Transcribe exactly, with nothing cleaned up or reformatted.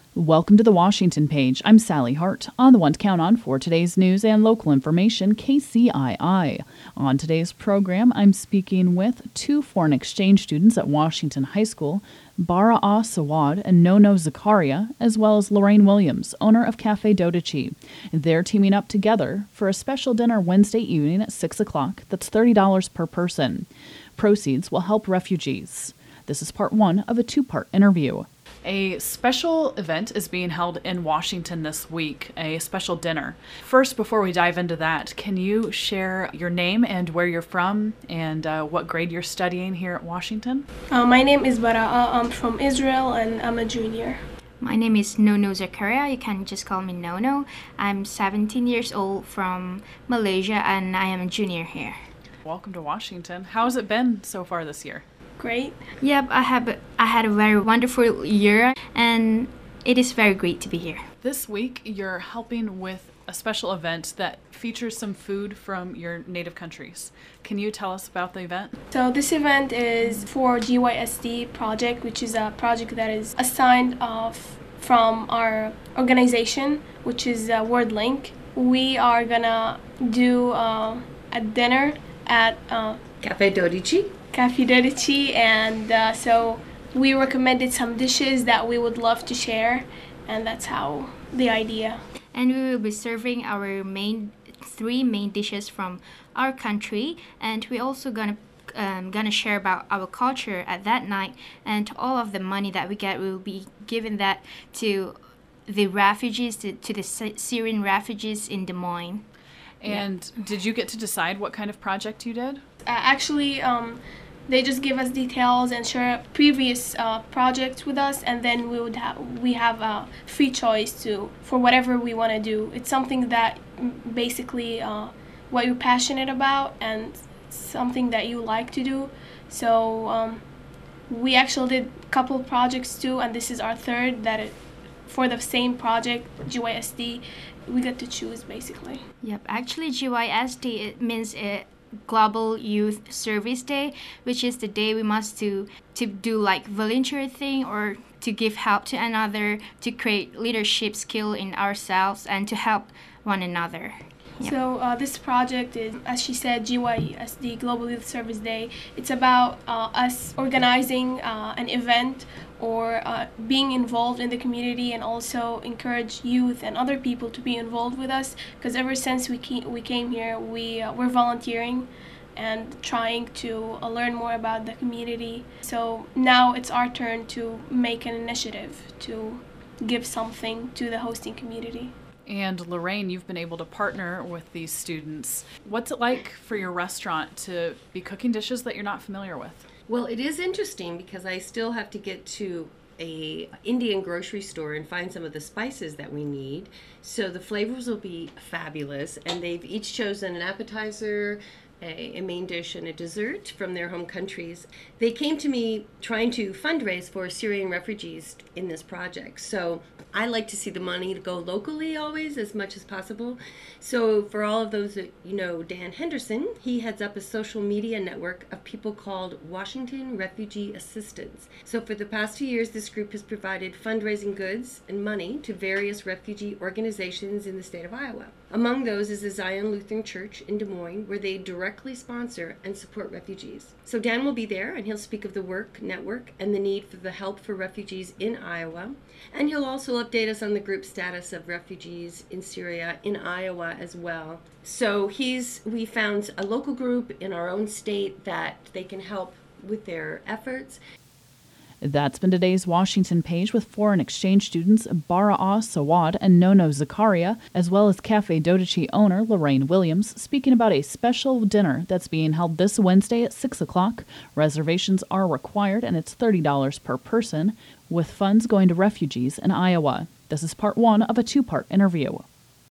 Welcome to the Washington Page. I'm Sally Hart, on the one to count on for today's news and local information, K C I I. On today's program, I'm speaking with two foreign exchange students at Washington High School, Bara-Ah Sawad and Nono Zakaria, as well as Lorraine Williams, owner of Cafe Dodici. They're teaming up together for a special dinner Wednesday evening at six o'clock that's thirty dollars per person. Proceeds will help refugees. This is part one of a two-part interview. A special event is being held in Washington this week, a special dinner. First, before we dive into that, can you share your name and where you're from and uh, what grade you're studying here at Washington? Uh, my name is Bara-Ah. I'm from Israel and I'm a junior. My name is Nono Zakaria. You can just call me Nono. I'm seventeen years old from Malaysia and I am a junior here. Welcome to Washington. How has it been so far this year? Great. Yep, I have. I had a very wonderful year, and it is very great to be here. This week, you're helping with a special event that features some food from your native countries. Can you tell us about the event? So this event is for G Y S D project, which is a project that is assigned off from our organization, which is uh, WordLink. We are gonna do uh, a dinner at uh, Cafe Dodici. Cafe Dodici, and uh, so we recommended some dishes that we would love to share, and that's how the idea. And we will be serving our main three main dishes from our country, and we're also gonna um, gonna share about our culture at that night. And all of the money that we get, we will be giving that to the refugees, to, to the Syrian refugees in Des Moines. And yeah. Did you get to decide what kind of project you did? Uh, actually, um, they just give us details and share previous uh, projects with us, and then we would have we have a free choice to for whatever we want to do. It's something that basically uh, what you're passionate about and something that you like to do. So um, we actually did a couple projects too, and this is our third that it, for the same project, G Y S D. We get to choose basically. Yep, actually G Y S D it means it. Global Youth Service Day, which is the day we must to to do like volunteer thing or to give help to another, to create leadership skill in ourselves and to help one another. Yeah. So uh, this project is, as she said, G Y S D Global Youth Service Day. It's about uh, us organizing uh, an event or uh, being involved in the community, and also encourage youth and other people to be involved with us, because ever since we came, we came here, we, uh, we're volunteering and trying to uh, learn more about the community. So now it's our turn to make an initiative to give something to the hosting community. And Lorraine, you've been able to partner with these students. What's it like for your restaurant to be cooking dishes that you're not familiar with? Well, it is interesting because I still have to get to a Indian grocery store and find some of the spices that we need. So the flavors will be fabulous, and they've each chosen an appetizer, a, a main dish, and a dessert from their home countries. They came to me trying to fundraise for Syrian refugees in this project. So I like to see the money to go locally always as much as possible. So for all of those that you know, Dan Henderson, he heads up a social media network of people called Washington Refugee Assistance. So for the past two years, this group has provided fundraising goods and money to various refugee organizations in the state of Iowa. Among those is the Zion Lutheran Church in Des Moines, where they directly sponsor and support refugees. So Dan will be there, and he'll speak of the work network and the need for the help for refugees in Iowa. And he'll also update us on the group status of refugees in Syria in Iowa as well. So he's we found a local group in our own state that they can help with their efforts. That's been today's Washington Page with foreign exchange students Bara-Ah Sawad and Nono Zakaria, as well as Cafe Dodici owner Lorraine Williams, speaking about a special dinner that's being held this Wednesday at six o'clock. Reservations are required, and it's thirty dollars per person, with funds going to refugees in Iowa. This is part one of a two-part interview.